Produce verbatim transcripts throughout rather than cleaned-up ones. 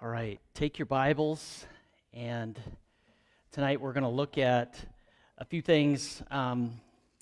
All right, take your Bibles, and tonight we're going to look at a few things, um,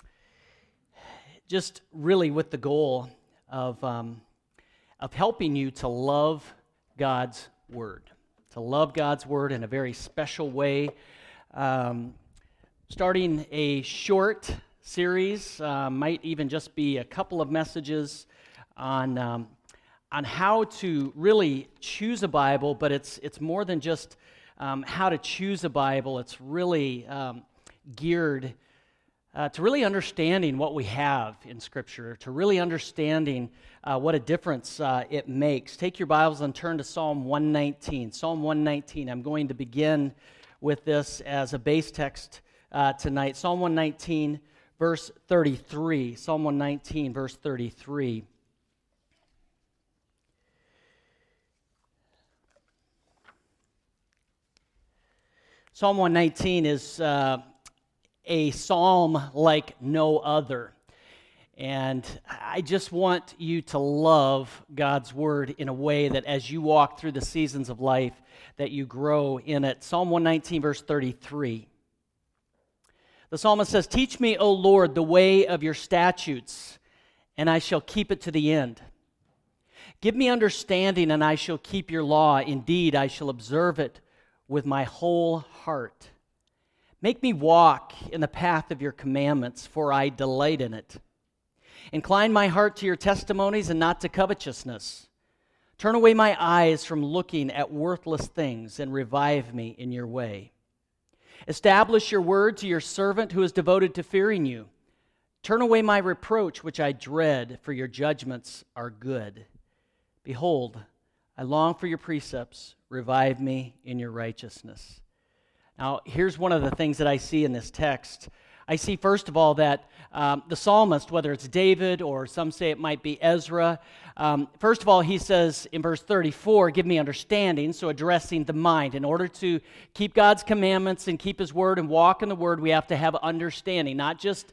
just really with the goal of um, of helping you to love God's Word, to love God's Word in a very special way. Um, starting a short series, uh, might even just be a couple of messages on. Um, on how to really choose a Bible, but it's it's more than just um, how to choose a Bible. It's really um, geared uh, to really understanding what we have in Scripture, to really understanding uh, what a difference uh, it makes. Take your Bibles and turn to Psalm one nineteen. Psalm one nineteen. I'm going to begin with this as a base text uh, tonight. Psalm one nineteen, verse thirty-three. Psalm one nineteen, verse thirty-three. Psalm one nineteen is uh, a psalm like no other. And I just want you to love God's Word in a way that as you walk through the seasons of life, that you grow in it. Psalm one nineteen, verse thirty-three. The psalmist says, "Teach me, O Lord, the way of your statutes, and I shall keep it to the end. Give me understanding, and I shall keep your law. Indeed, I shall observe it with my whole heart. Make me walk in the path of your commandments, for I delight in it. Incline my heart to your testimonies and not to covetousness. Turn away my eyes from looking at worthless things and revive me in your way. Establish your word to your servant who is devoted to fearing you. Turn away my reproach, which I dread, for your judgments are good. Behold, I long for your precepts. Revive me in your righteousness." Now, here's one of the things that I see in this text. I see, first of all, that um, the psalmist, whether it's David or some say it might be Ezra, um, first of all, he says in verse thirty-four, "Give me understanding," so addressing the mind. In order to keep God's commandments and keep His Word and walk in the Word, we have to have understanding, not just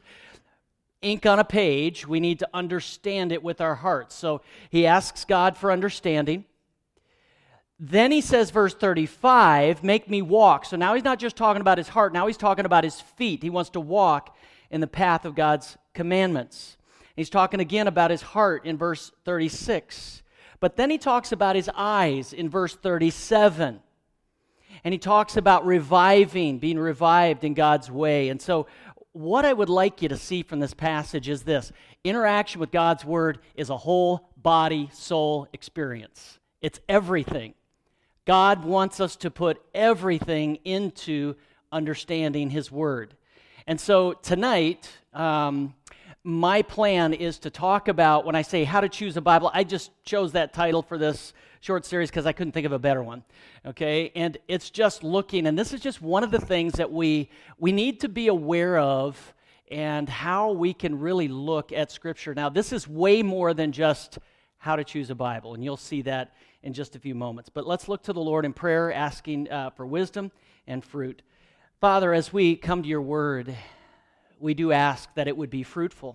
ink on a page. We need to understand it with our hearts. So he asks God for understanding. Then he says, verse thirty-five, "Make me walk." So now he's not just talking about his heart, now he's talking about his feet. He wants to walk in the path of God's commandments. He's talking again about his heart in verse thirty-six. But then he talks about his eyes in verse thirty-seven. And he talks about reviving, being revived in God's way. And so what I would like you to see from this passage is this: interaction with God's Word is a whole body, soul experience. It's everything. God wants us to put everything into understanding His Word. And so tonight, um, my plan is to talk about, when I say how to choose a Bible, I just chose that title for this short series because I couldn't think of a better one, okay? And it's just looking, and this is just one of the things that we we need to be aware of and how we can really look at Scripture. Now, this is way more than just how to choose a Bible, and you'll see that in just a few moments. But let's look to the Lord in prayer, asking uh, for wisdom and fruit. Father, as we come to your word, we do ask that it would be fruitful.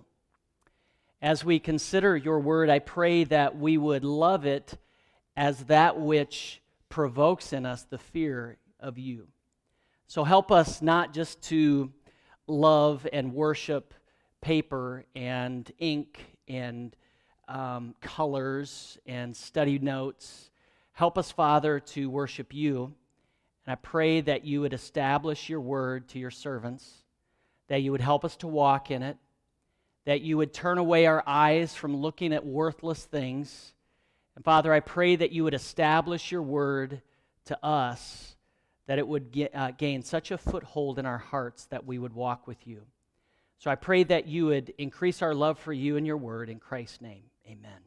As we consider your word, I pray that we would love it as that which provokes in us the fear of you. So help us not just to love and worship paper and ink and Um, colors and study notes. Help us, Father, to worship you. And I pray that you would establish your word to your servants, that you would help us to walk in it, that you would turn away our eyes from looking at worthless things. And Father, I pray that you would establish your word to us, that it would get, uh, gain such a foothold in our hearts that we would walk with you. So I pray that you would increase our love for you and your word in Christ's name. Amen.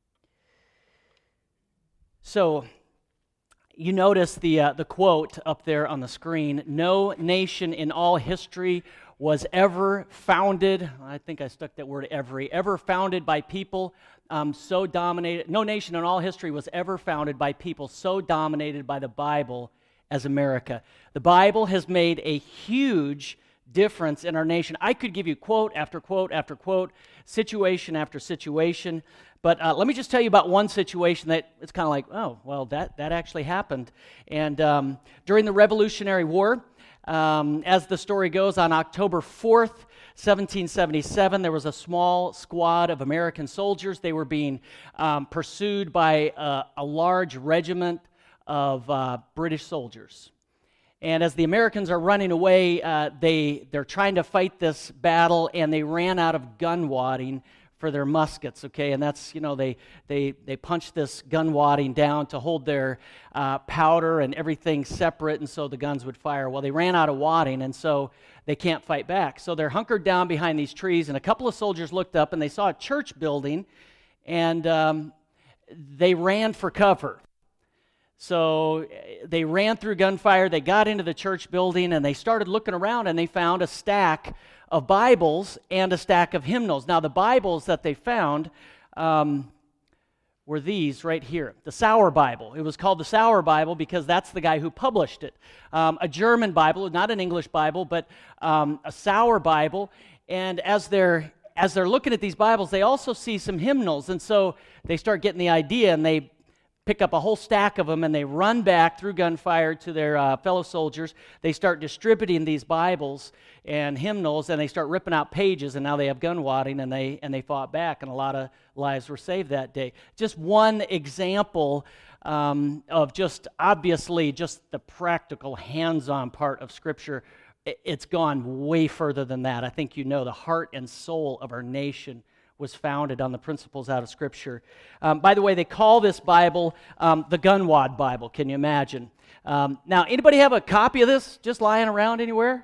So, you notice the uh, the quote up there on the screen: "No nation in all history was ever founded," I think I stuck that word every, ever founded by people um, so dominated, no nation in all history was ever founded by people so dominated by the Bible as America. The Bible has made a huge difference in our nation. I could give you quote after quote after quote, situation after situation, But uh, let me just tell you about one situation that it's kind of like, oh, well, that, that actually happened. And um, during the Revolutionary War, um, as the story goes, on October fourth, seventeen seventy-seven, there was a small squad of American soldiers. They were being um, pursued by a, a large regiment of uh, British soldiers. And as the Americans are running away, uh, they, they're trying to fight this battle, and they ran out of gun wadding for their muskets, okay? And that's, you know, they they they punched this gun wadding down to hold their uh, powder and everything separate, and so the guns would fire. Well, they ran out of wadding, and so they can't fight back. So they're hunkered down behind these trees, and a couple of soldiers looked up, and they saw a church building, and um, they ran for cover. So they ran through gunfire, they got into the church building, and they started looking around, and they found a stack of Bibles and a stack of hymnals. Now, the Bibles that they found um, were these right here, the Sauer Bible. It was called the Sauer Bible because that's the guy who published it. Um, a German Bible, not an English Bible, but um, a Sauer Bible. And as they're as they're looking at these Bibles, they also see some hymnals, and so they start getting the idea, and they pick up a whole stack of them, and they run back through gunfire to their uh, fellow soldiers. They start distributing these Bibles and hymnals, and they start ripping out pages, and now they have gun wadding, and they and they fought back, and a lot of lives were saved that day. Just one example um, of just obviously just the practical, hands-on part of Scripture. It's gone way further than that. I think you know the heart and soul of our nation was founded on the principles out of Scripture. Um, by the way, they call this Bible um, the Gunwad Bible. Can you imagine? Um, now, anybody have a copy of this just lying around anywhere?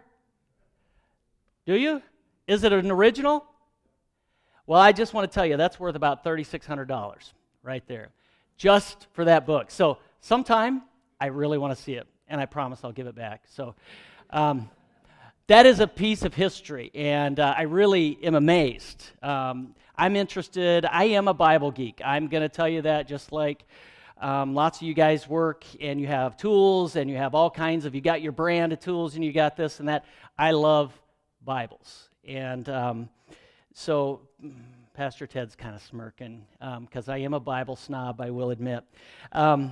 Do you? Is it an original? Well, I just want to tell you, that's worth about three thousand six hundred dollars right there, just for that book. So sometime, I really want to see it, and I promise I'll give it back. So um, that is a piece of history, and uh, I really am amazed. Um, I'm interested. I am a Bible geek. I'm going to tell you that, just like um, lots of you guys work, and you have tools, and you have all kinds of, you got your brand of tools, and you got this and that. I love Bibles. And um, so Pastor Ted's kind of smirking, because um, I am a Bible snob, I will admit. Um,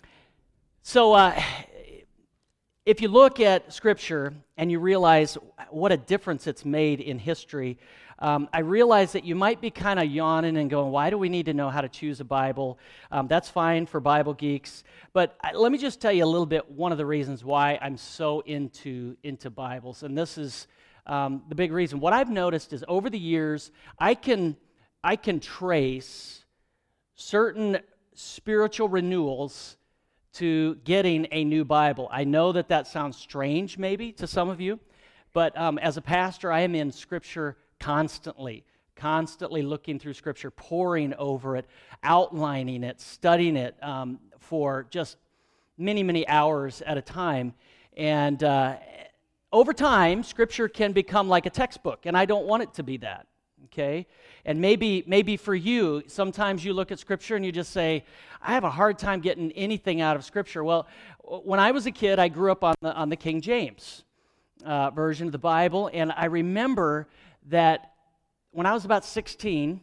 so uh, if you look at Scripture and you realize what a difference it's made in history, um, I realize that you might be kind of yawning and going, why do we need to know how to choose a Bible? Um, that's fine for Bible geeks. But I, let me just tell you a little bit one of the reasons why I'm so into, into Bibles. And this is um, the big reason. What I've noticed is over the years, I can, I can trace certain spiritual renewals to getting a new Bible. I know that that sounds strange maybe to some of you, but um, as a pastor, I am in Scripture constantly, constantly looking through Scripture, poring over it, outlining it, studying it um, for just many, many hours at a time. And uh, over time, Scripture can become like a textbook, and I don't want it to be that. Okay, and maybe maybe for you, sometimes you look at Scripture and you just say, I have a hard time getting anything out of Scripture. Well, when I was a kid, I grew up on the on the King James uh, version of the Bible, and I remember that when I was about sixteen,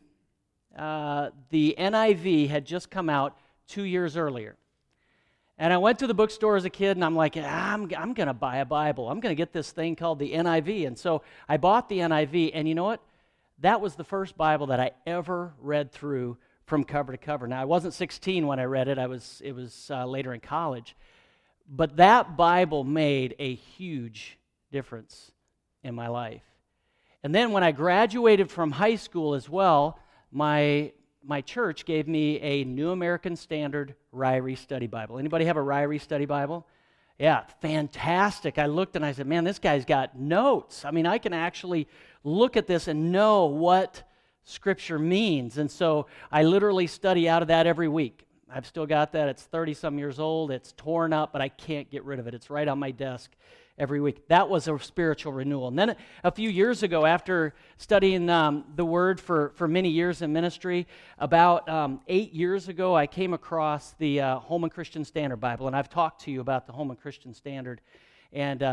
uh, the N I V had just come out two years earlier. And I went to the bookstore as a kid, and I'm like, I'm, I'm going to buy a Bible. I'm going to get this thing called the N I V. And so I bought the N I V, and you know what? That was the first Bible that I ever read through from cover to cover. Now, I wasn't sixteen when I read it. I was. It was uh, later in college. But that Bible made a huge difference in my life. And then when I graduated from high school as well, my my church gave me a New American Standard Ryrie Study Bible. Anybody have a Ryrie Study Bible? Yeah, fantastic. I looked and I said, man, this guy's got notes. I mean, I can actually look at this and know what Scripture means. And so I literally study out of that every week. I've still got that. It's thirty-some years old. It's torn up, but I can't get rid of it. It's right on my desk every week. That was a spiritual renewal. And then a few years ago, after studying um, the Word for, for many years in ministry, about um, eight years ago, I came across the uh, Holman Christian Standard Bible, and I've talked to you about the Holman Christian Standard. And uh,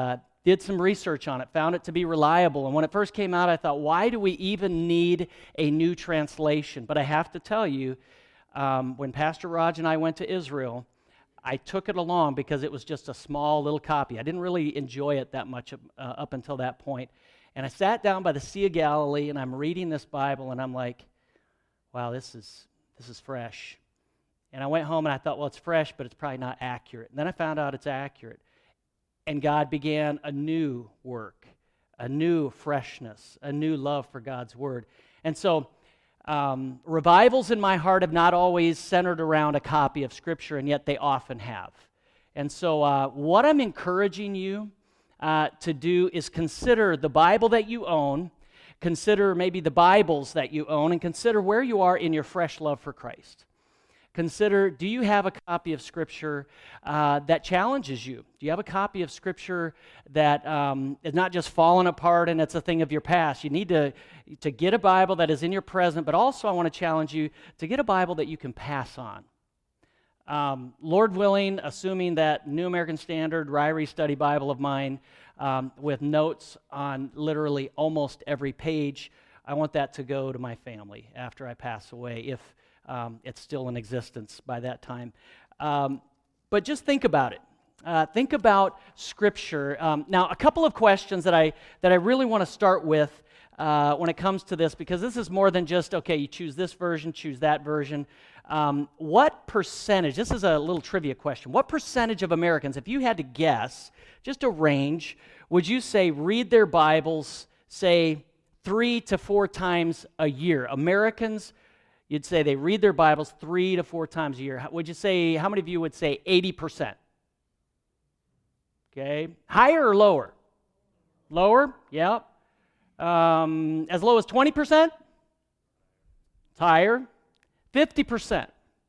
did some research on it, found it to be reliable. And when it first came out, I thought, why do we even need a new translation? But I have to tell you, um, when Pastor Raj and I went to Israel, I took it along because it was just a small little copy. I didn't really enjoy it that much uh, up until that point. And I sat down by the Sea of Galilee, and I'm reading this Bible, and I'm like, wow, this is this is fresh. And I went home, and I thought, well, it's fresh, but it's probably not accurate. And then I found out it's accurate. And God began a new work, a new freshness, a new love for God's Word. And so um, revivals in my heart have not always centered around a copy of Scripture, and yet they often have. And so uh, what I'm encouraging you uh, to do is consider the Bible that you own, consider maybe the Bibles that you own, and consider where you are in your fresh love for Christ. Consider, do you have a copy of Scripture uh, that challenges you? Do you have a copy of Scripture that um, is not just fallen apart and it's a thing of your past? You need to, to get a Bible that is in your present, but also I want to challenge you to get a Bible that you can pass on. Um, Lord willing, assuming that New American Standard, Ryrie Study Bible of mine, um, with notes on literally almost every page, I want that to go to my family after I pass away, if Um, it's still in existence by that time. Um, but just think about it. Uh, think about Scripture. Um, now, a couple of questions that I that I really want to start with uh, when it comes to this, because this is more than just, okay, you choose this version, choose that version. Um, what percentage, this is a little trivia question, what percentage of Americans, if you had to guess, just a range, would you say read their Bibles, say, three to four times a year? Americans, you'd say they read their Bibles three to four times a year. Would you say, how many of you would say eighty percent? Okay. Higher or lower? Lower? Yeah. Um, as low as twenty percent? It's higher. fifty percent.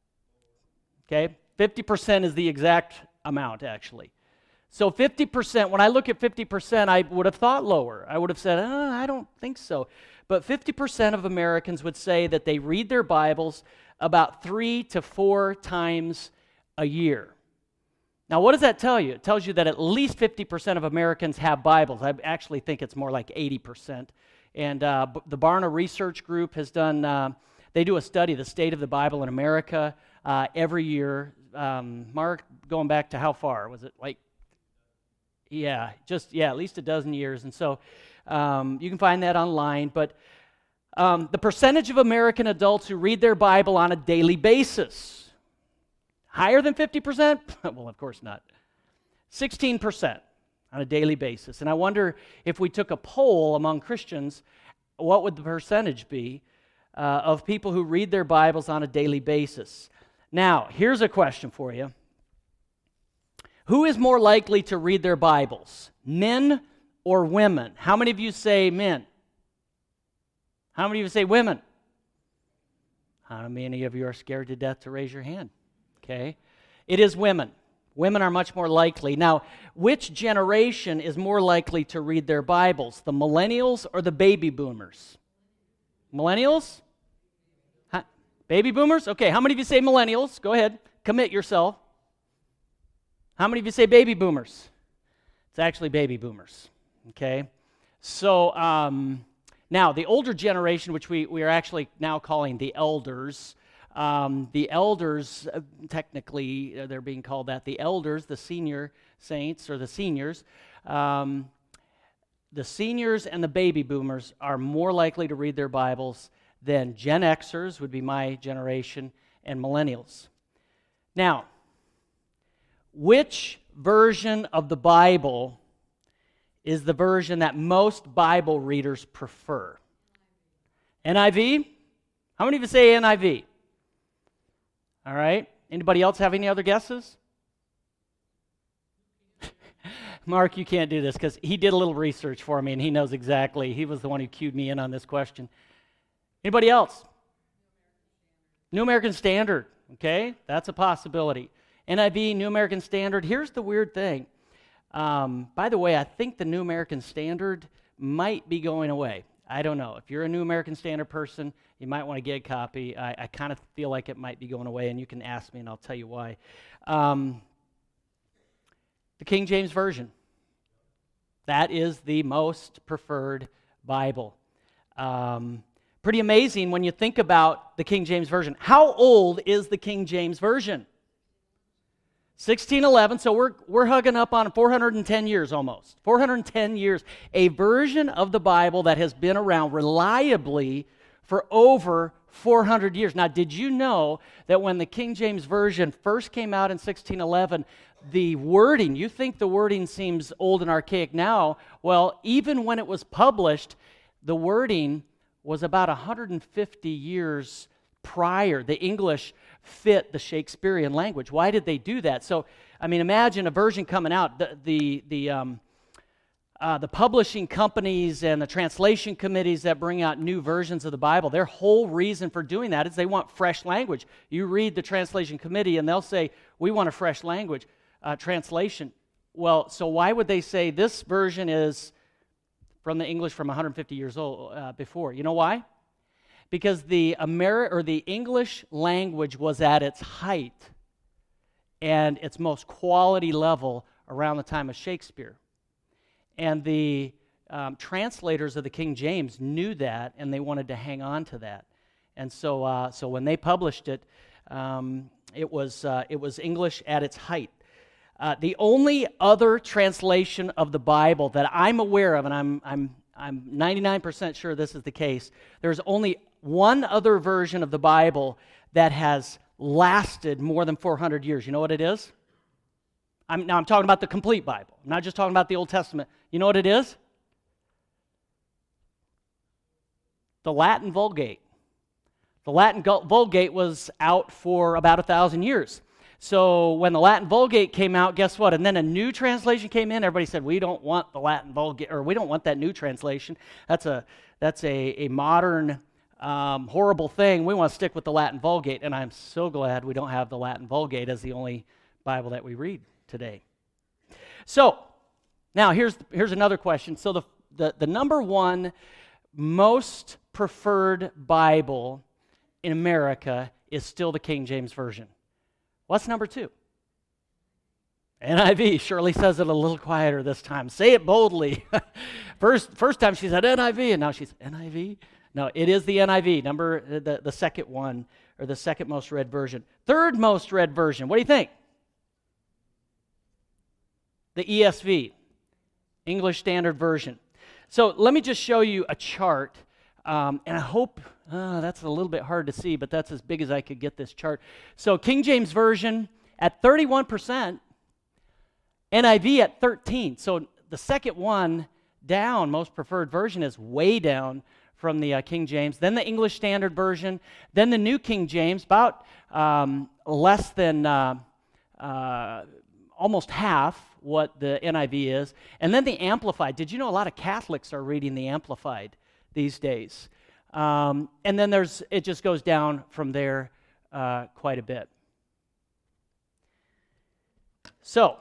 Okay. fifty percent is the exact amount, actually. So fifty percent, when I look at fifty percent, I would have thought lower. I would have said, oh, I don't think so. But fifty percent of Americans would say that they read their Bibles about three to four times a year. Now, what does that tell you? It tells you that at least fifty percent of Americans have Bibles. I actually think it's more like eighty percent. And uh, the Barna Research Group has done, uh, they do a study, the state of the Bible in America, uh, every year. Um, Mark, going back to how far? Was it like, yeah, just, yeah, at least a dozen years. And so um, you can find that online. But um, the percentage of American adults who read their Bible on a daily basis, higher than fifty percent? Well, of course not. sixteen percent on a daily basis. And I wonder if we took a poll among Christians, what would the percentage be uh, of people who read their Bibles on a daily basis? Now, here's a question for you. Who is more likely to read their Bibles, men or women? How many of you say men? How many of you say women? How many of you are scared to death to raise your hand? Okay. It is women. Women are much more likely. Now, which generation is more likely to read their Bibles, the millennials or the baby boomers? Millennials? Huh? Baby boomers? Okay, how many of you say millennials? Go ahead, commit yourself. How many of you say baby boomers? It's actually baby boomers, okay? So um, now, the older generation, which we, we are actually now calling the elders, um, the elders, uh, technically uh, they're being called that, the elders, the senior saints, or the seniors, um, the seniors and the baby boomers are more likely to read their Bibles than Gen Xers, would be my generation, and millennials. Now, which version of the Bible is the version that most Bible readers prefer? N I V? How many of you say N I V? All right. Anybody else have any other guesses? Mark, you can't do this because he did a little research for me and he knows exactly. He was the one who cued me in on this question. Anybody else? New American Standard. Okay, that's a possibility. N I V, New American Standard. Here's the weird thing. Um, by the way, I think the New American Standard might be going away. I don't know. If you're a New American Standard person, you might want to get a copy. I, I kind of feel like it might be going away, and you can ask me, and I'll tell you why. Um, the King James Version. That is the most preferred Bible. Um, pretty amazing when you think about the King James Version. How old is the King James Version? sixteen eleven, so we're we're hugging up on four hundred ten years almost. four hundred ten years. A version of the Bible that has been around reliably for over four hundred years. Now, did you know that when the King James Version first came out in sixteen eleven, the wording, you think the wording seems old and archaic now, well, even when it was published, the wording was about one hundred fifty years prior. The English fit the Shakespearean language. Why did they do that? So, I mean, imagine a version coming out. The the the, um, uh, the publishing companies and the translation committees that bring out new versions of the Bible, their whole reason for doing that is they want fresh language. You read the translation committee and they'll say, we want a fresh language uh, translation. Well, so why would they say this version is from the English from one hundred fifty years old uh, before? You know why? Because the Ameri- or the English language was at its height and its most quality level around the time of Shakespeare. And the um, translators of the King James knew that, and they wanted to hang on to that. And so, uh, so when they published it, um, it was uh, it was English at its height. Uh, the only other translation of the Bible that I'm aware of, and I'm I'm I'm ninety-nine percent sure this is the case, there's only one other version of the Bible that has lasted more than four hundred years. You know what it is? I'm, now I'm talking about the complete Bible. I'm not just talking about the Old Testament. You know what it is? The Latin Vulgate. The Latin Vulgate was out for about a thousand years. So when the Latin Vulgate came out, guess what? And then a new translation came in. Everybody said, we don't want the Latin Vulgate, or we don't want that new translation. That's a that's a, a modern, um, horrible thing. We want to stick with the Latin Vulgate. And I'm so glad we don't have the Latin Vulgate as the only Bible that we read today. So now here's here's another question. So the the, the number one most preferred Bible in America is still the King James Version. What's number two? N I V. Shirley says it a little quieter this time. Say it boldly. first, first time she said N I V, and now she's N I V? No, it is the N I V, number the, the second one, or the second most read version. Third most read version, what do you think? The E S V, English Standard Version. So let me just show you a chart, um, and I hope, uh, that's a little bit hard to see, but that's as big as I could get this chart. So King James Version at thirty-one percent, N I V at thirteen. So the second one down, most preferred version, is way down from the uh, King James. Then the English Standard Version. Then the New King James, about um, less than, uh, uh, almost half what the N I V is. And then the Amplified. Did you know a lot of Catholics are reading the Amplified these days? Um, and then there's it just goes down from there uh, quite a bit. So,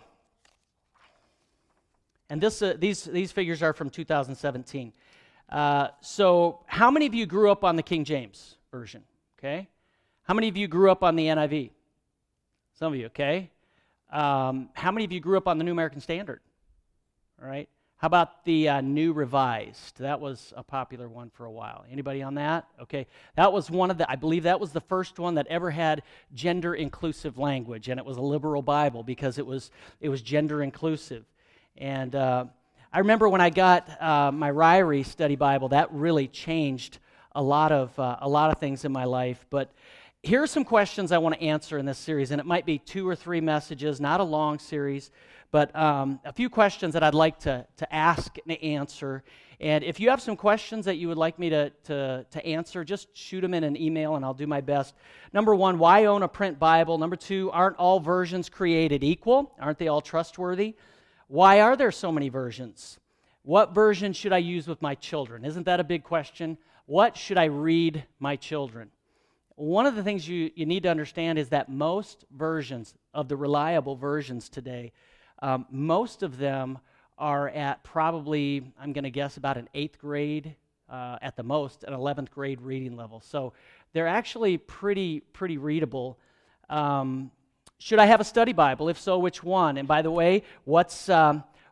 and this uh, these these figures are from two thousand seventeen. Uh, so, how many of you grew up on the King James Version? Okay, how many of you grew up on the N I V? Some of you, okay. Um, how many of you grew up on the New American Standard? All right. How about the uh, New Revised? That was a popular one for a while. Anybody on that? Okay. That was one of the, I believe that was the first one that ever had gender inclusive language, and it was a liberal Bible because it was it was gender inclusive. And uh, I remember when I got uh, my Ryrie Study Bible, that really changed a lot of uh, a lot of things in my life. But here are some questions I want to answer in this series, and it might be two or three messages, not a long series, but um, a few questions that I'd like to, to ask and answer. And if you have some questions that you would like me to, to, to answer, just shoot them in an email, and I'll do my best. Number one, why own a print Bible? Number two, aren't all versions created equal? Aren't they all trustworthy? Why are there so many versions? What version should I use with my children? Isn't that a big question? What should I read my children? One of the things you, you need to understand is that most versions of the reliable versions today, um, most of them are at probably, I'm going to guess, about an eighth grade, uh, at the most, an eleventh grade reading level. So they're actually pretty, pretty readable. Um, should I have a study Bible? If so, which one? And by the way, what's um,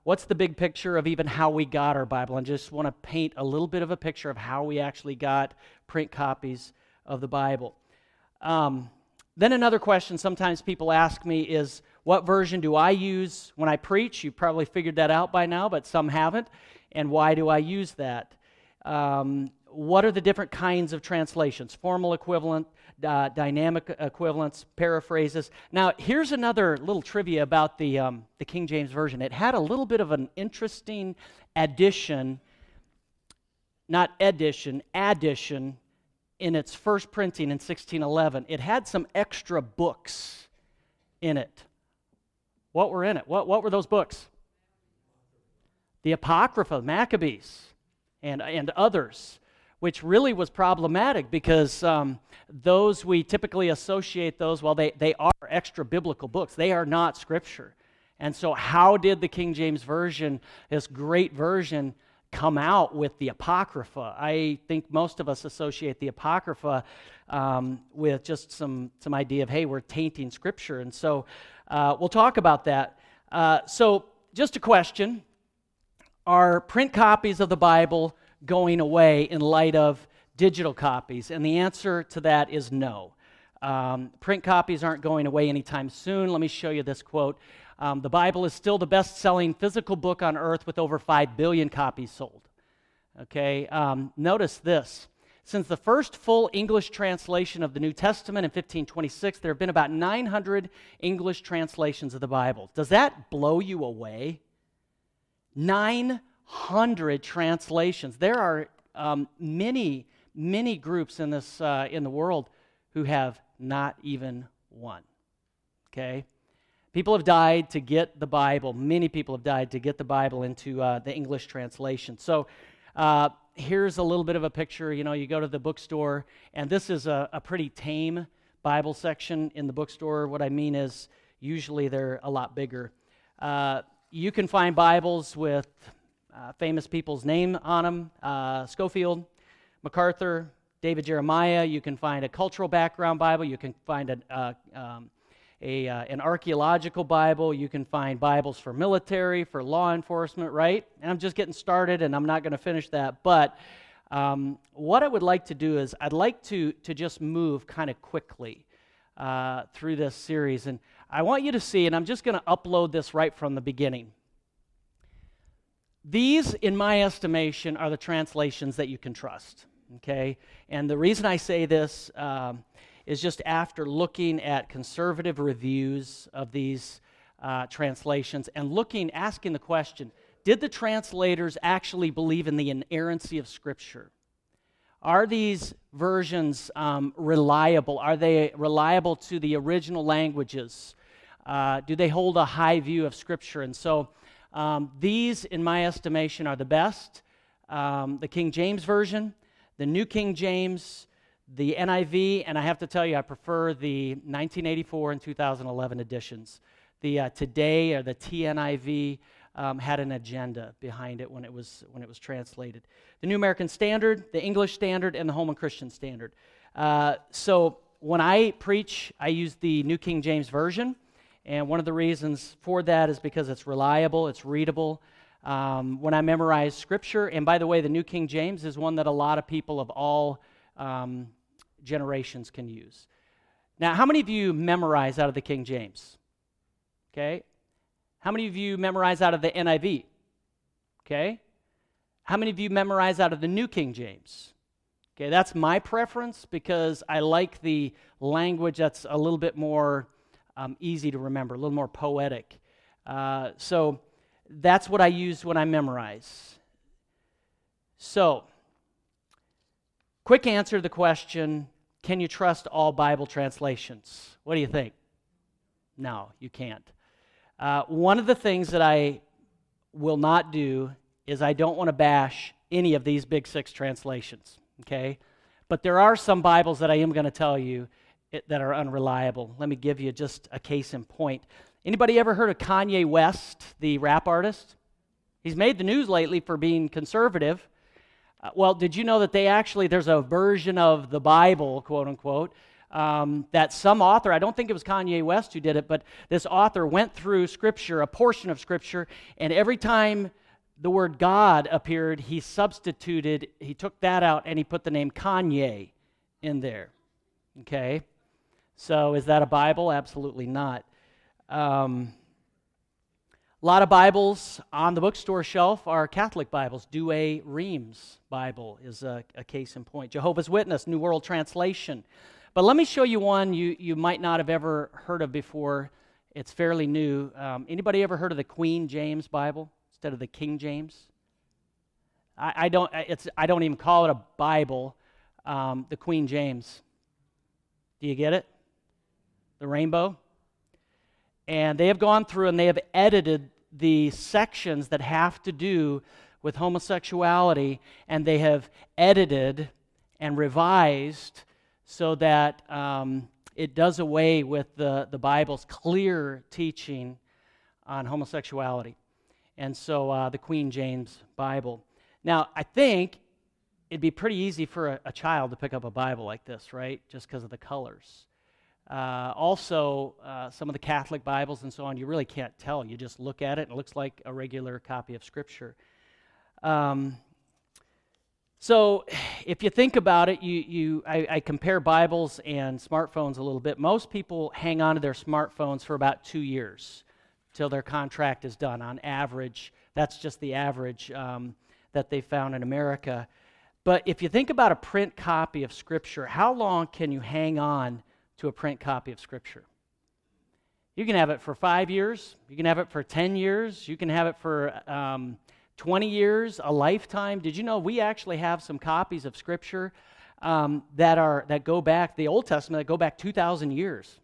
what's the big picture of even how we got our Bible? And just want to paint a little bit of a picture of how we actually got print copies of the Bible. Um, then another question sometimes people ask me is, what version do I use when I preach? You probably figured that out by now, but some haven't. And why do I use that? Um, what are the different kinds of translations? Formal equivalent, uh, dynamic equivalents, paraphrases. Now, here's another little trivia about the, um, the King James Version. It had a little bit of an interesting addition, not edition, addition, in its first printing in sixteen eleven. It had some extra books in it. What were in it? What, what were those books? The Apocrypha, Maccabees, and, and others, which really was problematic because um, those we typically associate those, well, they, they are extra biblical books. They are not Scripture. And so how did the King James Version, this great version, come out with the Apocrypha? I think most of us associate the Apocrypha um, with just some, some idea of, hey, we're tainting Scripture. And so uh, we'll talk about that. Uh, so just a question. Are print copies of the Bible going away in light of digital copies? And the answer to that is no. Um, print copies aren't going away anytime soon. Let me show you this quote. Um, the Bible is still the best-selling physical book on earth with over five billion copies sold. Okay, um, notice this. Since the first full English translation of the New Testament in fifteen twenty-six, there have been about nine hundred English translations of the Bible. Does that blow you away? nine hundred translations. There are um, many, many groups in this uh, in the world who have not even one. Okay? People have died to get the Bible. Many people have died to get the Bible into uh, the English translation. So uh, here's a little bit of a picture. You know, you go to the bookstore, and this is a, a pretty tame Bible section in the bookstore. What I mean is usually they're a lot bigger. Uh, You can find Bibles with uh, famous people's name on them, uh, Scofield, MacArthur, David Jeremiah. You can find a cultural background Bible. You can find a, uh, um, a uh, an archaeological Bible. You can find Bibles for military, for law enforcement, right? And I'm just getting started, and I'm not going to finish that. But um, what I would like to do is I'd like to, to just move kind of quickly uh, through this series. And I want you to see, and I'm just going to upload this right from the beginning. These, in my estimation, are the translations that you can trust, okay? And the reason I say this um, is just after looking at conservative reviews of these uh, translations and looking, asking the question, did the translators actually believe in the inerrancy of Scripture? Are these versions um, reliable? Are they reliable to the original languages? Uh, do they hold a high view of Scripture? And so um, these, in my estimation, are the best. Um, the King James Version, the New King James, the N I V, and I have to tell you, I prefer the nineteen eighty-four and two thousand eleven editions. The uh, Today or the T N I V um, had an agenda behind it when it was when it was translated. The New American Standard, the English Standard, and the Holman Christian Standard. Uh, so when I preach, I use the New King James Version. And one of the reasons for that is because it's reliable, it's readable. Um, when I memorize Scripture, and by the way, the New King James is one that a lot of people of all um, generations can use. Now, how many of you memorize out of the King James? Okay. How many of you memorize out of the N I V? Okay. How many of you memorize out of the New King James? Okay, that's my preference because I like the language that's a little bit more Um, easy to remember, a little more poetic. Uh, so that's what I use when I memorize. So, quick answer to the question, can you trust all Bible translations? What do you think? No, you can't. Uh, one of the things that I will not do is I don't want to bash any of these big six translations, okay? But there are some Bibles that I am going to tell you It, that are unreliable. Let me give you just a case in point. Anybody ever heard of Kanye West, the rap artist? He's made the news lately for being conservative. Uh, well, did you know that they actually, there's a version of the Bible, quote unquote, um, that some author, I don't think it was Kanye West who did it, but this author went through Scripture, a portion of Scripture, and every time the word God appeared, he substituted, he took that out, and he put the name Kanye in there. Okay? So is that a Bible? Absolutely not. Um, a lot of Bibles on the bookstore shelf are Catholic Bibles. Douay Rheims Bible is a, a case in point. Jehovah's Witness, New World Translation. But let me show you one you, you might not have ever heard of before. It's fairly new. Um, anybody ever heard of the Queen James Bible instead of the King James? I, I don't. It's. I don't even call it a Bible. Um, the Queen James. Do you get it? The rainbow. And they have gone through and they have edited the sections that have to do with homosexuality, and they have edited and revised so that um, it does away with the, the Bible's clear teaching on homosexuality. And so uh, the Queen James Bible. Now, I think it'd be pretty easy for a, a child to pick up a Bible like this, right? Just because of the colors. Uh, also, uh, some of the Catholic Bibles and so on, you really can't tell. You just look at it, and it looks like a regular copy of Scripture. Um, so, if you think about it, you, you, I, I compare Bibles and smartphones a little bit. Most people hang on to their smartphones for about two years till their contract is done. On average, that's just the average um, that they found in America. But if you think about a print copy of Scripture, how long can you hang on to a print copy of Scripture? You can have it for five years. You can have it for ten years. You can have it for um, twenty years, a lifetime. Did you know we actually have some copies of Scripture um, that are that go back, the Old Testament, that go back two thousand years?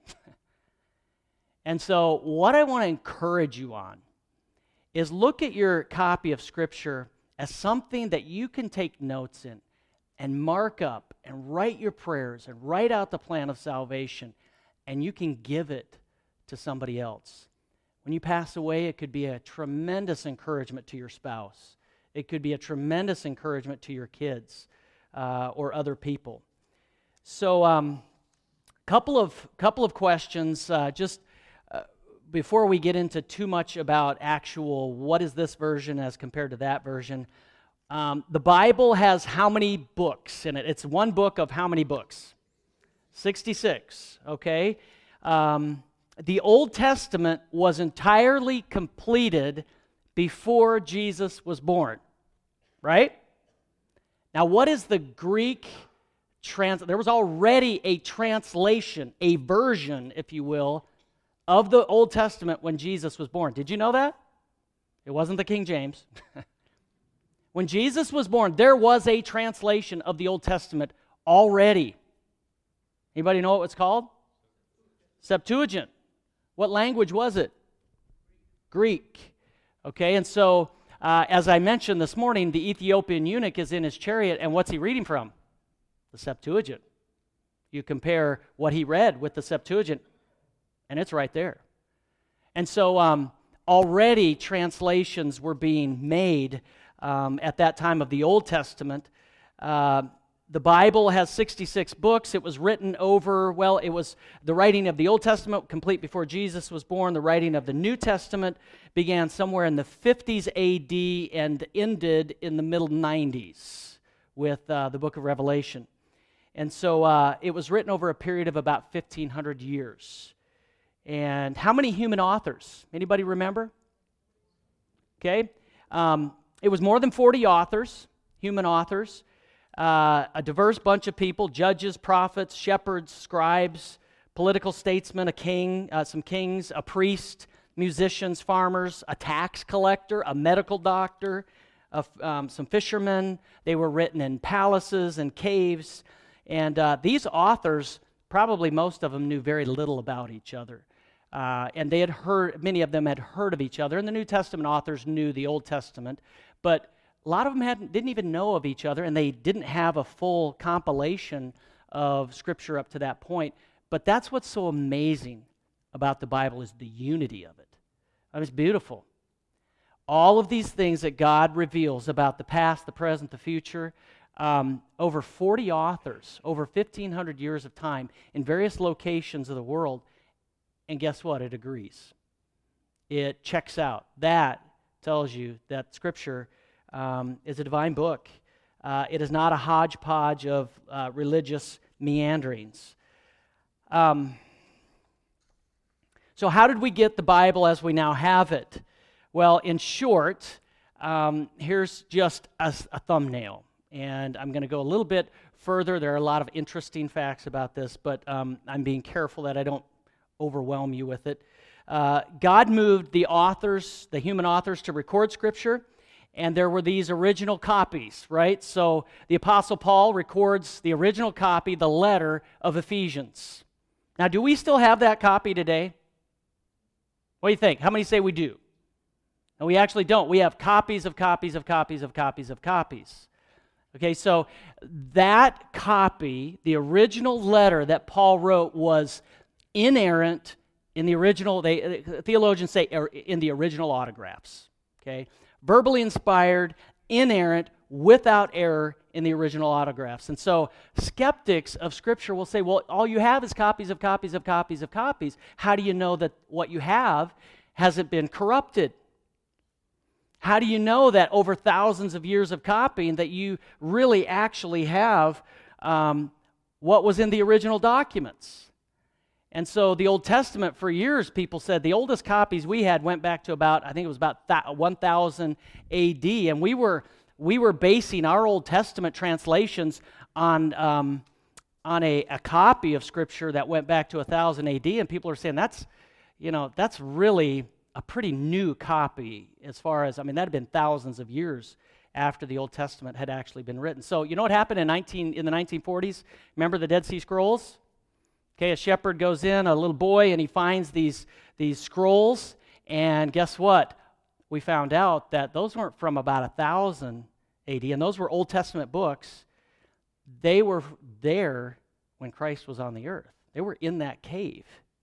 And so what I want to encourage you on is look at your copy of Scripture as something that you can take notes in and mark up and write your prayers and write out the plan of salvation, and you can give it to somebody else. When you pass away, it could be a tremendous encouragement to your spouse. It could be a tremendous encouragement to your kids uh, or other people. So, um, couple of couple of questions, uh, just uh, before we get into too much about actual what is this version as compared to that version. Um, the Bible has how many books in it? It's one book of how many books? sixty-six, okay? Um, the Old Testament was entirely completed before Jesus was born, right? Now, what is the Greek trans... There was already a translation, a version, if you will, of the Old Testament when Jesus was born. Did you know that? It wasn't the King James. When Jesus was born, there was a translation of the Old Testament already. Anybody know what it's called? Septuagint. What language was it? Greek. Okay, and so uh, as I mentioned this morning, the Ethiopian eunuch is in his chariot, and what's he reading from? The Septuagint. You compare what he read with the Septuagint, and it's right there. And so um, already translations were being made Um, at that time of the Old Testament. Uh, the Bible has sixty-six books. It was written over, well, it was the writing of the Old Testament complete before Jesus was born. The writing of the New Testament began somewhere in the fifties A D and ended in the middle nineties with uh, the book of Revelation. And so uh, it was written over a period of about fifteen hundred years. And how many human authors? Anybody remember? Okay. Um, It was more than forty authors, human authors, uh, a diverse bunch of people, judges, prophets, shepherds, scribes, political statesmen, a king, uh, some kings, a priest, musicians, farmers, a tax collector, a medical doctor, a, um, some fishermen. They were written in palaces and caves. And uh, these authors, probably most of them knew very little about each other. Uh, and they had heard, many of them had heard of each other, and the New Testament authors knew the Old Testament, but a lot of them hadn't, didn't even know of each other, and they didn't have a full compilation of Scripture up to that point. But that's what's so amazing about the Bible is the unity of it. I mean, it's beautiful. All of these things that God reveals about the past, the present, the future, um, over forty authors, over fifteen hundred years of time in various locations of the world, and guess what? It agrees. It checks out. That tells you that Scripture um, is a divine book. Uh, it is not a hodgepodge of uh, religious meanderings. Um, so how did we get the Bible as we now have it? Well, in short, um, here's just a, a thumbnail. And I'm going to go a little bit further. There are a lot of interesting facts about this, but um, I'm being careful that I don't overwhelm you with it. Uh, God moved the authors, the human authors, to record Scripture, and there were these original copies, right? So the Apostle Paul records the original copy, the letter of Ephesians. Now, do we still have that copy today? What do you think? How many say we do? And we actually don't. We have copies of copies of copies of copies of copies. Okay, so that copy, the original letter that Paul wrote, was inerrant in the original, they, theologians say in the original autographs. Okay, verbally inspired, inerrant, without error in the original autographs. And so skeptics of Scripture will say, well, all you have is copies of copies of copies of copies. How do you know that what you have hasn't been corrupted? How do you know that over thousands of years of copying that you really actually have um, what was in the original documents? And so the Old Testament, for years, people said the oldest copies we had went back to about, I think it was about one thousand A D, and we were we were basing our Old Testament translations on um, on a, a copy of Scripture that went back to one thousand A D, and people are saying that's, you know, that's really a pretty new copy as far as, I mean, that had been thousands of years after the Old Testament had actually been written. So you know what happened in nineteen in the nineteen forties? Remember the Dead Sea Scrolls? Okay, a shepherd goes in, a little boy, and he finds these, these scrolls, and guess what? We found out that those weren't from about one thousand A D, and those were Old Testament books. They were there when Christ was on the earth. They were in that cave,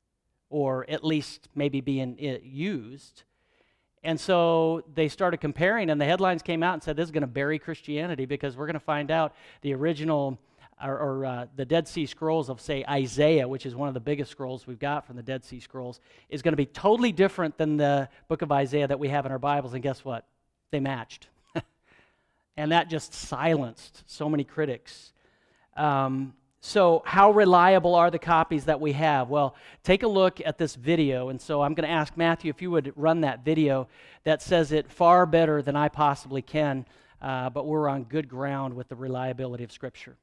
or at least maybe being used. And so they started comparing, and the headlines came out and said, this is going to bury Christianity because we're going to find out the original, or, or uh, the Dead Sea Scrolls of, say, Isaiah, which is one of the biggest scrolls we've got from the Dead Sea Scrolls, is going to be totally different than the book of Isaiah that we have in our Bibles. And guess what? They matched. And that just silenced so many critics. Um, So how reliable are the copies that we have? Well, take a look at this video. And so I'm going to ask Matthew if you would run that video that says it far better than I possibly can, uh, but we're on good ground with the reliability of Scripture.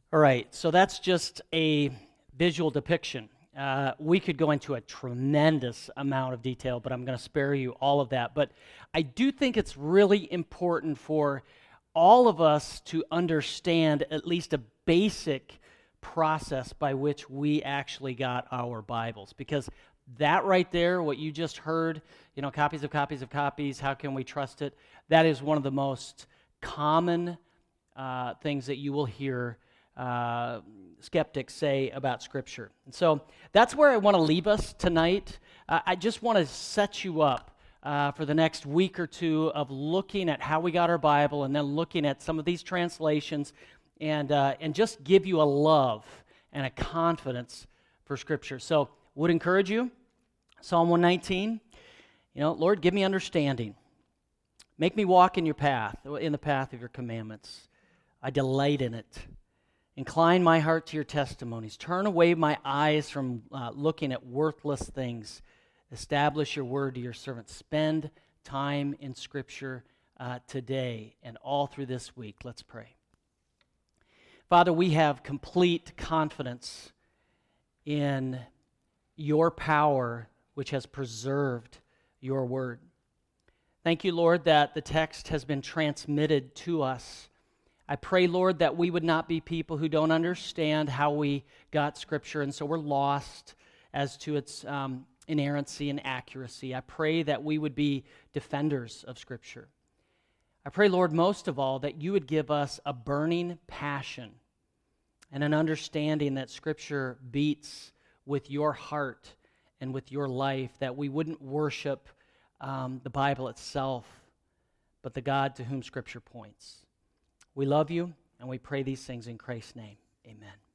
All right, so that's just a visual depiction. Uh, we could go into a tremendous amount of detail, but I'm going to spare you all of that. But I do think it's really important for all of us to understand at least a basic process by which we actually got our Bibles, because that right there, what you just heard, you know, copies of copies of copies, how can we trust it? That is one of the most common uh, things that you will hear uh, skeptics say about Scripture. And so that's where I want to leave us tonight. Uh, I just want to set you up uh, for the next week or two of looking at how we got our Bible and then looking at some of these translations and uh, and just give you a love and a confidence for Scripture. So would encourage you, Psalm one nineteen, you know, Lord, give me understanding. Make me walk in your path, in the path of your commandments. I delight in it. Incline my heart to your testimonies. Turn away my eyes from uh, looking at worthless things. Establish your word to your servants. Spend time in Scripture uh, today and all through this week. Let's pray. Father, we have complete confidence in your power, which has preserved your word. Thank you, Lord, that the text has been transmitted to us. I pray, Lord, that we would not be people who don't understand how we got Scripture, and so we're lost as to its um, inerrancy and accuracy. I pray that we would be defenders of Scripture. I pray, Lord, most of all, that you would give us a burning passion and an understanding that Scripture beats with your heart and with your life, that we wouldn't worship um, the Bible itself, but the God to whom Scripture points. We love you, and we pray these things in Christ's name. Amen.